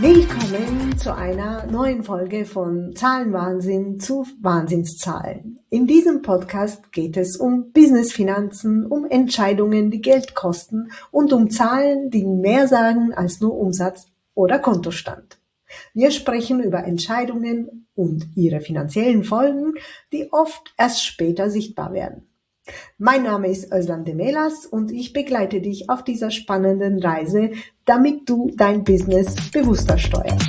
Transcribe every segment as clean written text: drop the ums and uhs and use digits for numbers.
Willkommen zu einer neuen Folge von Zahlenwahnsinn zu Wahnsinnszahlen. In diesem Podcast geht es um Business-Finanzen, um Entscheidungen, die Geld kosten und um Zahlen, die mehr sagen als nur Umsatz oder Kontostand. Wir sprechen über Entscheidungen und ihre finanziellen Folgen, die oft erst später sichtbar werden. Mein Name ist Özlem Demelas und ich begleite dich auf dieser spannenden Reise, damit du dein Business bewusster steuerst.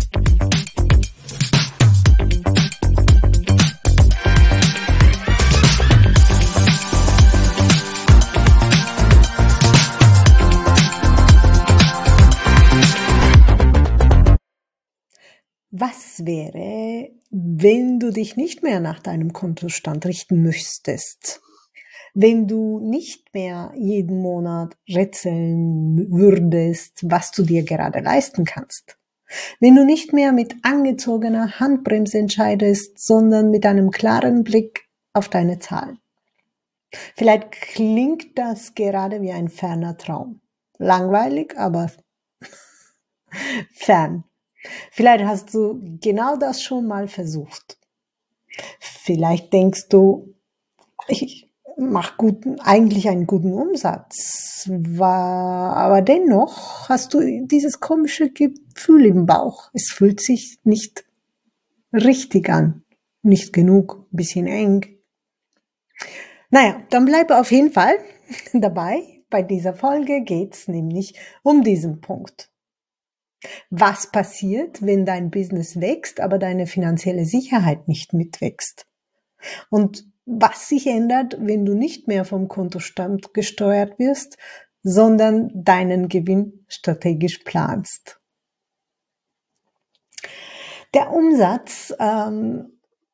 Was wäre, wenn du dich nicht mehr nach deinem Kontostand richten müsstest? Wenn du nicht mehr jeden Monat rätseln würdest, was du dir gerade leisten kannst. Wenn du nicht mehr mit angezogener Handbremse entscheidest, sondern mit einem klaren Blick auf deine Zahlen. Vielleicht klingt das gerade wie ein ferner Traum. Langweilig, aber fern. Vielleicht hast du genau das schon mal versucht. Vielleicht denkst du, ich mache eigentlich einen guten Umsatz, aber dennoch hast du dieses komische Gefühl im Bauch. Es fühlt sich nicht richtig an, nicht genug, ein bisschen eng. Naja, dann bleib auf jeden Fall dabei. Bei dieser Folge geht's nämlich um diesen Punkt. Was passiert, wenn dein Business wächst, aber deine finanzielle Sicherheit nicht mitwächst? Und was sich ändert, wenn du nicht mehr vom Kontostand gesteuert wirst, sondern deinen Gewinn strategisch planst. Der Umsatz, gerade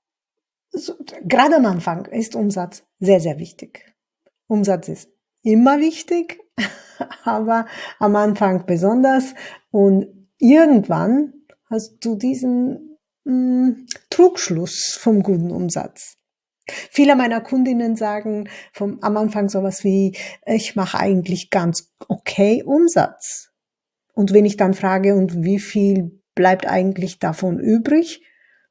am Anfang ist Umsatz sehr, sehr wichtig. Umsatz ist immer wichtig, aber am Anfang besonders. Und irgendwann hast du diesen Trugschluss vom guten Umsatz. Viele meiner Kundinnen sagen am Anfang sowas wie, ich mache eigentlich ganz okay Umsatz. Und wenn ich dann frage, und wie viel bleibt eigentlich davon übrig?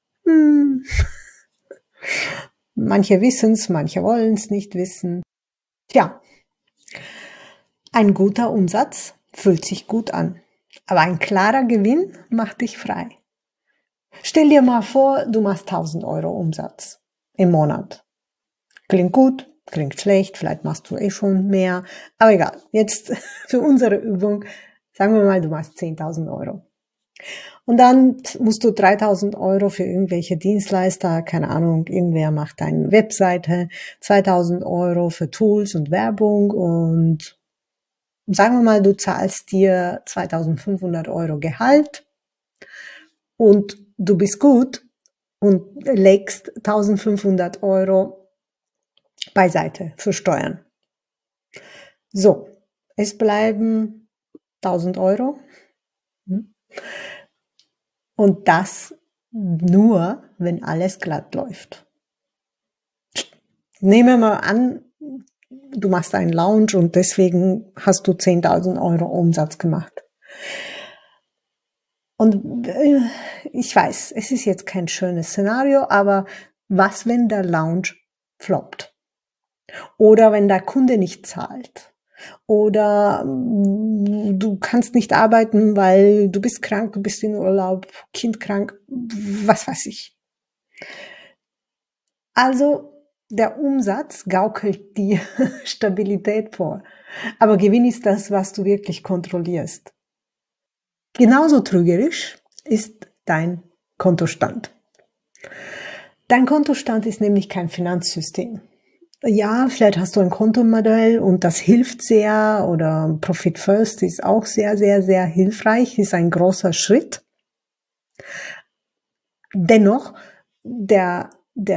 Manche wissen es, manche wollen es nicht wissen. Tja, ein guter Umsatz fühlt sich gut an, aber ein klarer Gewinn macht dich frei. Stell dir mal vor, du machst 1.000 Euro Umsatz im Monat. Klingt gut, klingt schlecht, vielleicht machst du schon mehr, aber egal. Jetzt für unsere Übung, sagen wir mal, du machst 10.000 Euro. Und dann musst du 3.000 Euro für irgendwelche Dienstleister, keine Ahnung, irgendwer macht deine Webseite, 2.000 Euro für Tools und Werbung und sagen wir mal, du zahlst dir 2.500 Euro Gehalt und du bist gut und legst 1.500 Euro beiseite für Steuern. So, es bleiben 1.000 Euro. Und das nur, wenn alles glatt läuft. Nehmen wir mal an, du machst einen Lounge und deswegen hast du 10.000 Euro Umsatz gemacht. Und ich weiß, es ist jetzt kein schönes Szenario, aber was, wenn der Lounge floppt? Oder wenn der Kunde nicht zahlt? Oder du kannst nicht arbeiten, weil du bist krank, du bist in Urlaub, Kind krank, was weiß ich. Also der Umsatz gaukelt dir Stabilität vor. Aber Gewinn ist das, was du wirklich kontrollierst. Genauso trügerisch ist dein Kontostand. Dein Kontostand ist nämlich kein Finanzsystem. Ja, vielleicht hast du ein Kontomodell und das hilft sehr oder Profit First ist auch sehr, sehr, sehr hilfreich, ist ein großer Schritt. Dennoch, der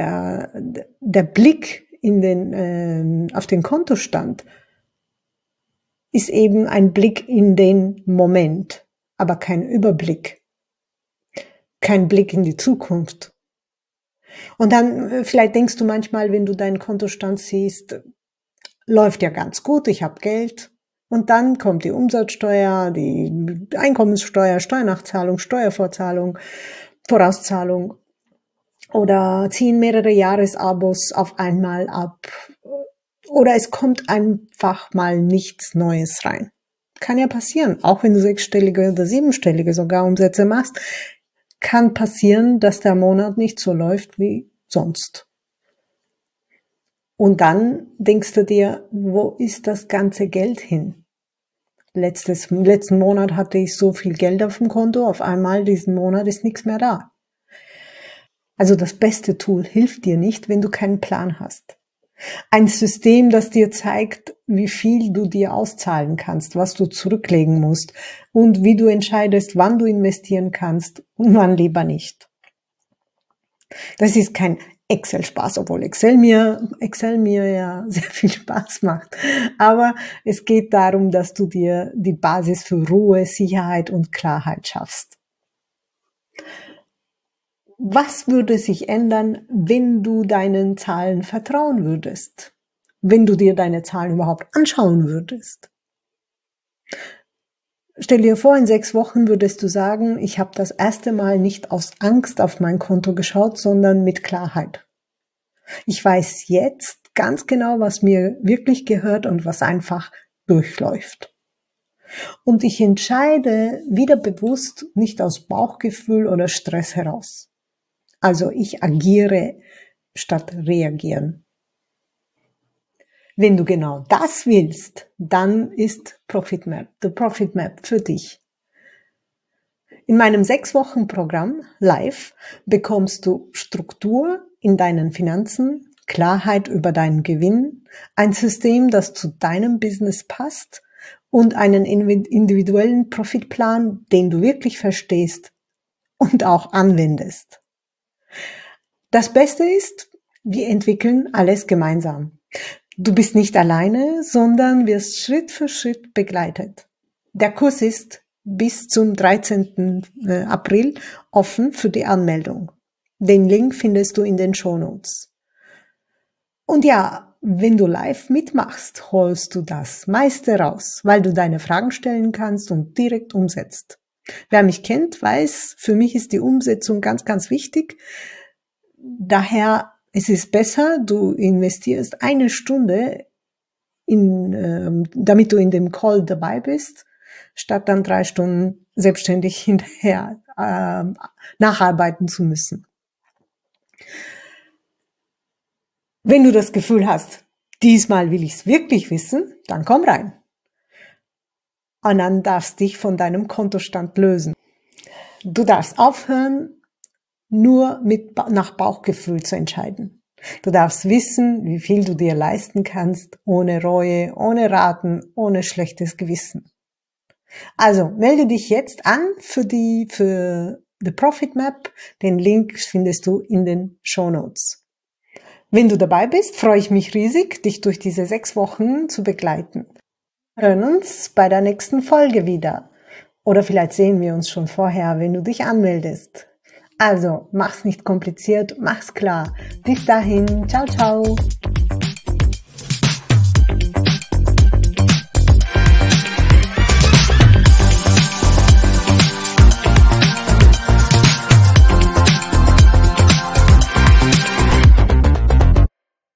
Blick auf den Kontostand ist eben ein Blick in den Moment, aber kein Überblick, kein Blick in die Zukunft. Und dann, vielleicht denkst du manchmal, wenn du deinen Kontostand siehst, läuft ja ganz gut, ich habe Geld, Und dann kommt die Umsatzsteuer, die Einkommenssteuer, Steuernachzahlung, Steuervorzahlung, Vorauszahlung oder ziehen mehrere Jahresabos auf einmal ab oder es kommt einfach mal nichts Neues rein. Kann ja passieren, auch wenn du 6-stellige oder 7-stellige sogar Umsätze machst, kann passieren, dass der Monat nicht so läuft wie sonst. Und dann denkst du dir, wo ist das ganze Geld hin? Letzten Monat hatte ich so viel Geld auf dem Konto, auf einmal diesen Monat ist nichts mehr da. Also das beste Tool hilft dir nicht, wenn du keinen Plan hast. Ein System, das dir zeigt, wie viel du dir auszahlen kannst, was du zurücklegen musst und wie du entscheidest, wann du investieren kannst und wann lieber nicht. Das ist kein Excel-Spaß, obwohl Excel mir ja sehr viel Spaß macht. Aber es geht darum, dass du dir die Basis für Ruhe, Sicherheit und Klarheit schaffst. Was würde sich ändern, wenn du deinen Zahlen vertrauen würdest? Wenn du dir deine Zahlen überhaupt anschauen würdest? Stell dir vor, in 6 Wochen würdest du sagen, ich habe das erste Mal nicht aus Angst auf mein Konto geschaut, sondern mit Klarheit. Ich weiß jetzt ganz genau, was mir wirklich gehört und was einfach durchläuft. Und ich entscheide wieder bewusst nicht aus Bauchgefühl oder Stress heraus. Also ich agiere statt reagieren. Wenn du genau das willst, dann ist ProfitMap, the Profit Map für dich. In meinem 6-Wochen-Programm live bekommst du Struktur in deinen Finanzen, Klarheit über deinen Gewinn, ein System, das zu deinem Business passt und einen individuellen Profitplan, den du wirklich verstehst und auch anwendest. Das Beste ist, wir entwickeln alles gemeinsam. Du bist nicht alleine, sondern wirst Schritt für Schritt begleitet. Der Kurs ist bis zum 13. April offen für die Anmeldung. Den Link findest du in den Shownotes. Und ja, wenn du live mitmachst, holst du das meiste raus, weil du deine Fragen stellen kannst und direkt umsetzt. Wer mich kennt, weiß, für mich ist die Umsetzung ganz, ganz wichtig. Daher es ist besser, du investierst 1 Stunde, damit du in dem Call dabei bist, statt dann 3 Stunden selbstständig hinterher nacharbeiten zu müssen. Wenn du das Gefühl hast, diesmal will ich es wirklich wissen, dann komm rein. Und dann darfst du dich von deinem Kontostand lösen. Du darfst aufhören, nur nach Bauchgefühl zu entscheiden. Du darfst wissen, wie viel du dir leisten kannst, ohne Reue, ohne Raten, ohne schlechtes Gewissen. Also, melde dich jetzt an für The Profit Map. Den Link findest du in den Shownotes. Wenn du dabei bist, freue ich mich riesig, dich durch diese 6 Wochen zu begleiten. Wir hören uns bei der nächsten Folge wieder. Oder vielleicht sehen wir uns schon vorher, wenn du dich anmeldest. Also, mach's nicht kompliziert, mach's klar. Bis dahin, ciao, ciao.